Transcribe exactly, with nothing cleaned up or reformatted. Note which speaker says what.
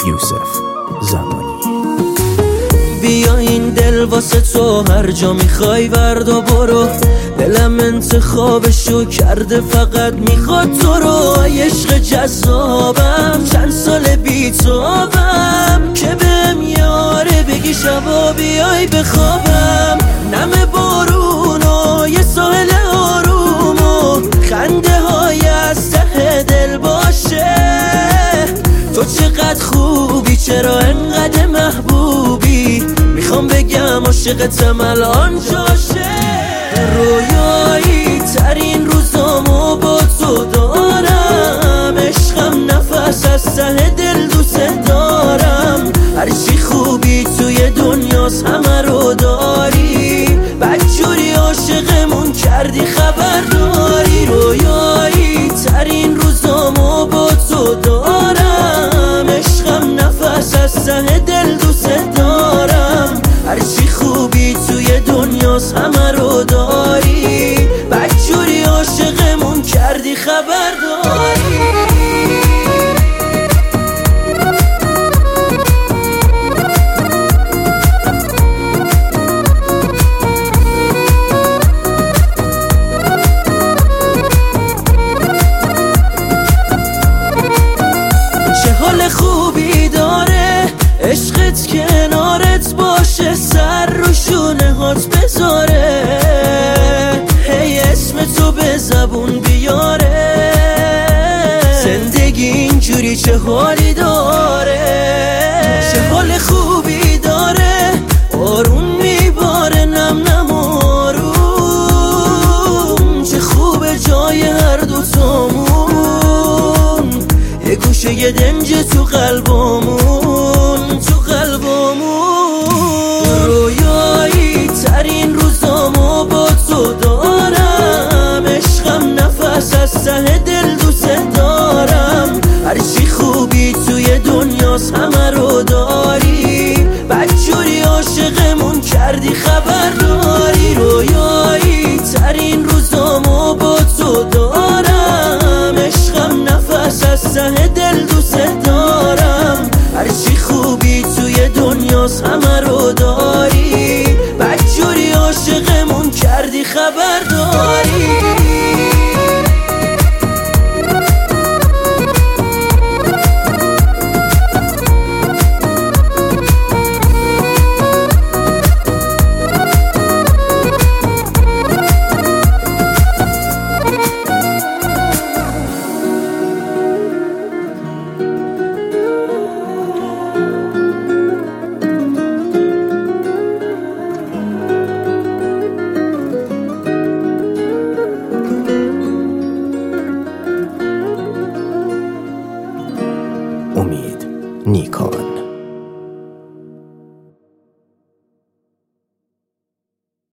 Speaker 1: یوسف زمانی.
Speaker 2: بیا این دل واسه تو هر جا میخوای ورد و برو، دلم انتخابشو کرده فقط میخواد تو رو. عشق جذابم چند سال بیتابم که بهم یاره بگی شبا بیای بخوابم. نم بارون و یه ساحل آروم و خنده های از ته دل باشه. تو چقدر خوبی چرا انقدر محبوبی، میخوام بگم عاشقتم الان جاشه. رویایی ترین روزامو با تو دارم، عشقم نفس از ته دل دوست دارم. هرچی خوبی توی دنیاست همه رو داری، بدجوری عاشقمون کردی خبر داری. رویایی ترین روزامو با تو دارم، عشقم نفس از ته دل دوست دارم. هرچی خوبی توی دنیاست همه رو داری، بدجوری عاشقمون کردی خبر داری. خوبی داره عشقت کنارت باشه، سر رو شونه هات بذاره، هی اسم تو به زبون بیاره. زندگی اینجوری چه حالی داره، چه حال خوبی داره، آروم میباره نم نم آروم. چه خوبه جای هر دوتامون، یه گوشه یه دنج تو قلبمون، تو قلبمون. رویایی ترین روزامو با تو دارم، عشقم نفس از ته دل دوست دارم. هرچی خوبی توی دنیاست همه رو داری، بدجوری عاشقمون کردی خبر داری. رویایی ترین روزامو با تو دارم، عشقم نفس از ته دل دوست دارم. هرچی خوبی توی دنیاست همه رو داری، بدجوری عاشقمون کردی خبر داری.
Speaker 1: امید نیکان.